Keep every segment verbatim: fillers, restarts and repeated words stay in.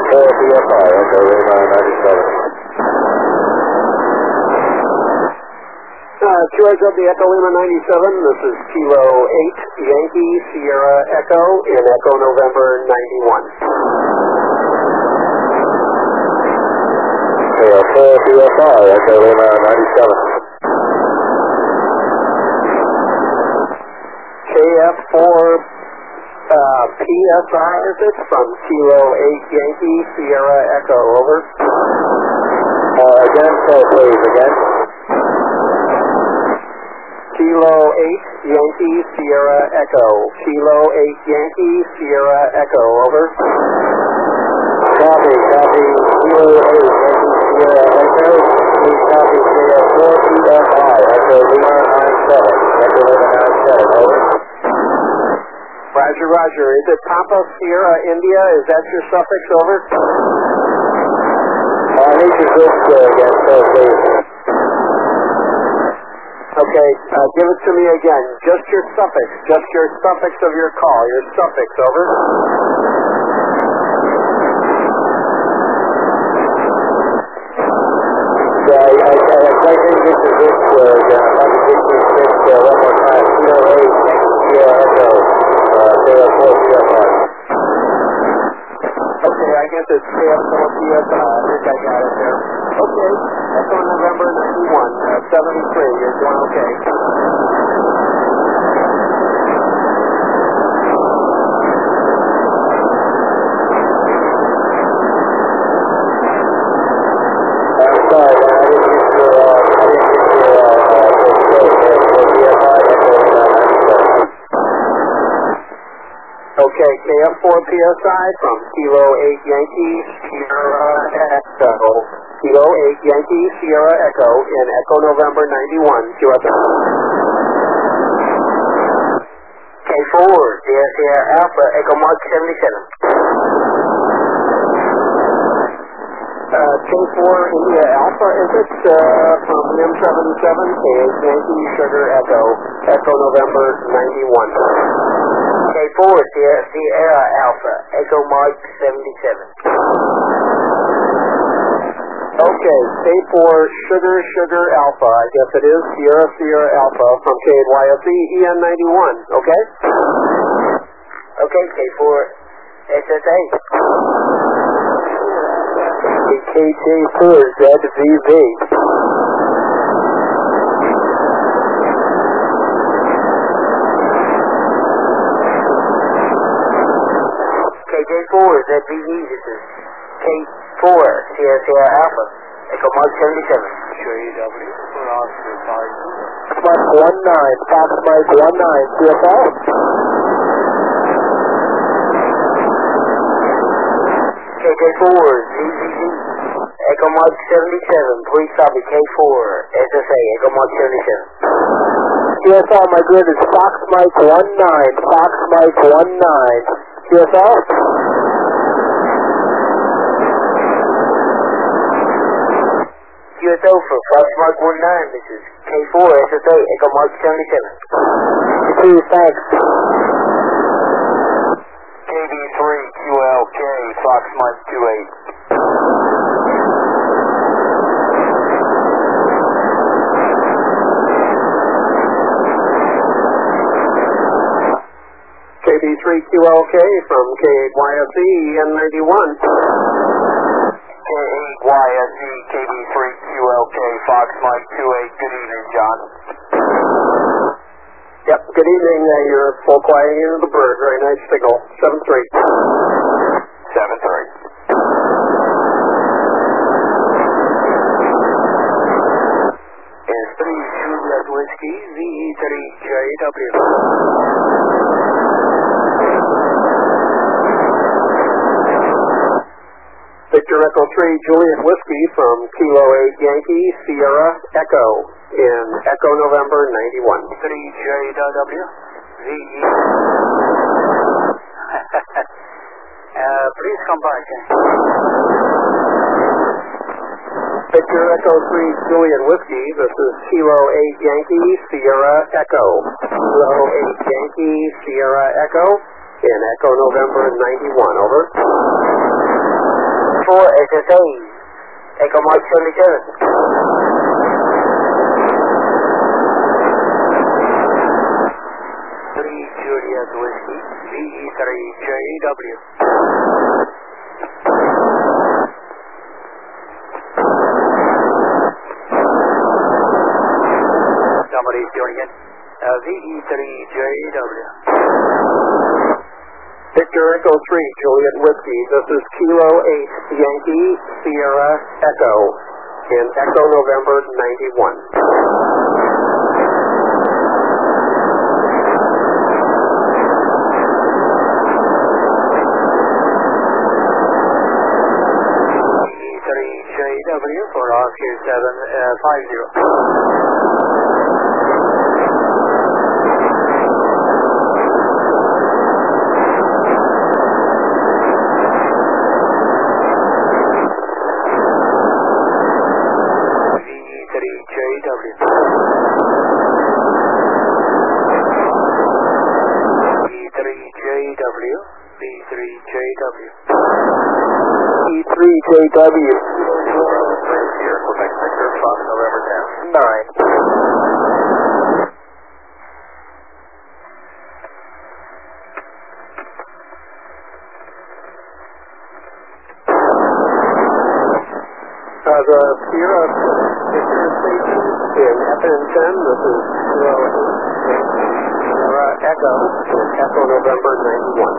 four P S I, Echo Lima ninety-seven. Uh, Q S W Echo Lima ninety-seven, this is Kilo eight Yankee Sierra Echo in Echo November ninety-one. K F four P S I, Echo Lima ninety-seven. K F four uh, P S I, is it, from Kilo eight Yankee Sierra Echo, over. Uh, again, so please, again. Kilo eight Yankee Sierra Echo. Kilo eight Yankee Sierra Echo, over. Copy, copy, Kilo eight Yankee Sierra Echo. Please copy K F four P S I, Echo Lima ninety-seven. Echo Lima ninety-seven, over. Roger, roger. Is it Papa Sierra India? Is that your suffix, over? I need to switch uh, again, so please. Okay, uh, give it to me again. Just your suffix. Just your suffix of your call. Your suffix, over. Yeah, I, I, I, I think this is this, uh, again. I'd like to get this switch uh, one more time. Kilo eight Yankee Sierra Echo, uh, K F four P S I. Okay, I guess it's K F four P S I. I think I got it there. Okay, Echo November ninety-one, uh, seventy-three. You're doing okay. I'm sorry, man. I didn't get your, uh, I didn't get your, uh, uh, K F four P S I, Echo Lima ninety-seven. Okay, K F four P S I from Kilo eight Yankee Sierra Echo. Kilo eight Yankee Sierra Echo in Echo November ninety-one. Q S M. K four Sierra Alpha, Echo Mark seventy-seven. Uh, K four India Alpha, is it, uh, from M seventy-seven, K eight Yankee Sugar Echo, Echo November ninety-one. K four Sierra Alpha, Echo Mark seventy-seven. Okay, K four Sugar Sugar Alpha, I guess it is, Sierra Sierra Alpha from K eight Y S E E N ninety-one, okay? Okay, K four S S A. K J four Z V V. K J four Z V V, this is K four Sierra Alpha, Echo Mark seventy-seven. J W, for Oscar five. Mike one nine, Fox Mike one nine, C F L. K J four Z V V, Echo Mark seventy-seven, please copy K four S S A, Echo Mark seventy-seven. C S L, my grid is Fox Mike one nine, Fox Mike one nine, C S L. Q S O for Fox Mark one nine, this is K four S S A, Echo Mark seventy-seven. Please, thanks. K D three Q L K, Fox Mike two eight. K B three Q L K from K eight Y S E E N ninety-one. K eight Y S E, K D three Q L K, Fox Mike two eight. Good evening, John. Yep, good evening. Uh, you're full quieting into the bird. Very nice signal. seven three. seven three. Is three Juliet Whiskey, V E three J W. Victor Echo three Juliet Whiskey from Kilo eight Yankee Sierra Echo in Echo November ninety-one. three J W, V E. uh, please come back. Victor Echo three Juliet Whiskey, this is Kilo eight Yankee Sierra Echo. Kilo eight Yankee Sierra Echo in Echo November ninety-one, over. four, S S A, Echo Mike seventy-seven. three Juliet Whiskey, V E three J W. Somebody's doing it. Uh, V E three J W. Victor Echo three, Juliet Whiskey. This is Kilo eight, Yankee Sierra Echo in Echo November ninety-one. V E three J W for Oscar seven five zero. E three J W. Here, Quebec Victor, Fox November ten. Nine. Uh, the Sierra Victor station in F N ten, this is Kilo eight, Sierra Echo in Echo November ninety-one.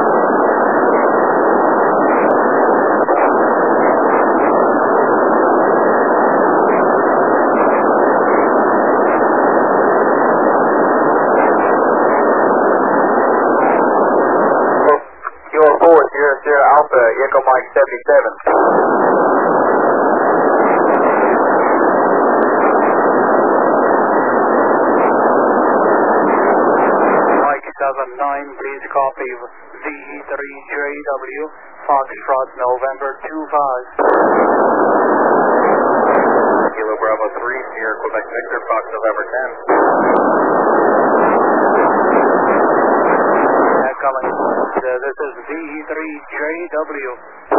Alpha, Echo Mike seventy-seven. Mike seven nine, please copy V E three J W, Foxtrot November two five. Kilo Bravo three, Sierra Quebec Victor, Fox November ten. Coming. Uh, this is V E three J W.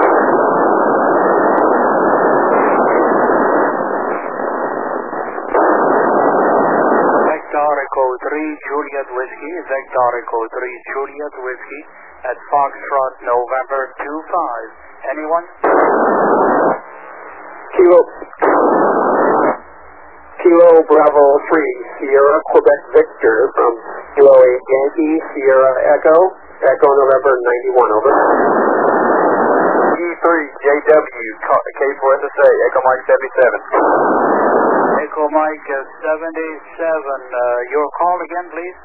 Vector Echo three Juliet Whiskey, Vector Echo three Juliet Whiskey at Foxtrot November two five. Anyone? Kilo. Kilo Bravo three, Sierra Quebec Victor from Kilo eight Yankee Sierra Echo, Echo November ninety-one, over. E three J W, K four S S A, Echo Mike seventy-seven. Echo Mike uh, seventy-seven, uh, your call again, please.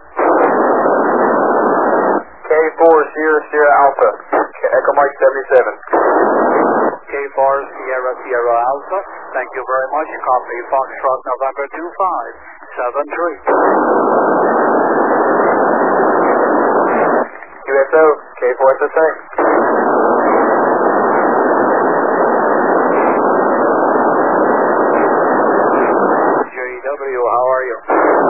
K four Sierra Sierra Alpha, Echo Mike seventy-seven. K four Sierra Sierra Alpha, thank you very much. Copy Foxtrot November two five seven three. U S O, K four S S A. J W, how are you?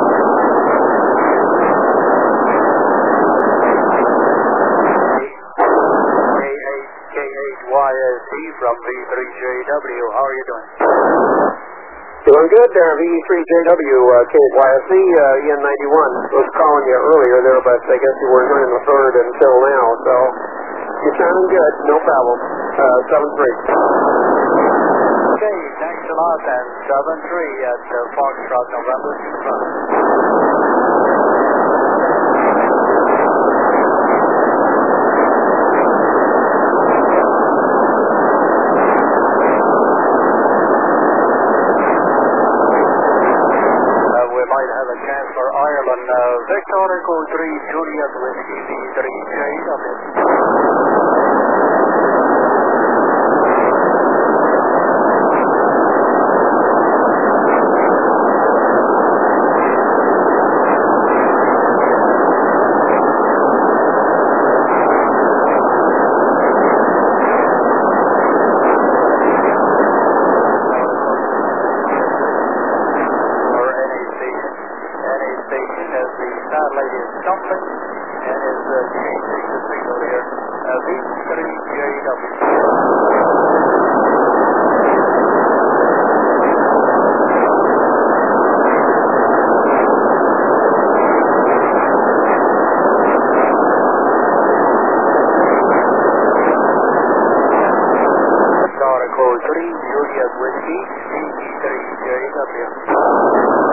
K eight Y S C from V three J W, how are you doing? Doing good there, V E three J W, uh, K Y S C, uh, E N ninety-one. I was calling you earlier there, but I guess you weren't running the third until now, so you're sounding good, no problem. Uh, seven three. Okay, thanks a lot, and seven three at uh, Foxtrot November two five. Ireland, uh, Victor Echo three Juliet Whiskey V three J W. Satellite is jumping and is uh, changing the signal here. Uh, V three J W. Echo three, Juliet Whiskey, C E three J W.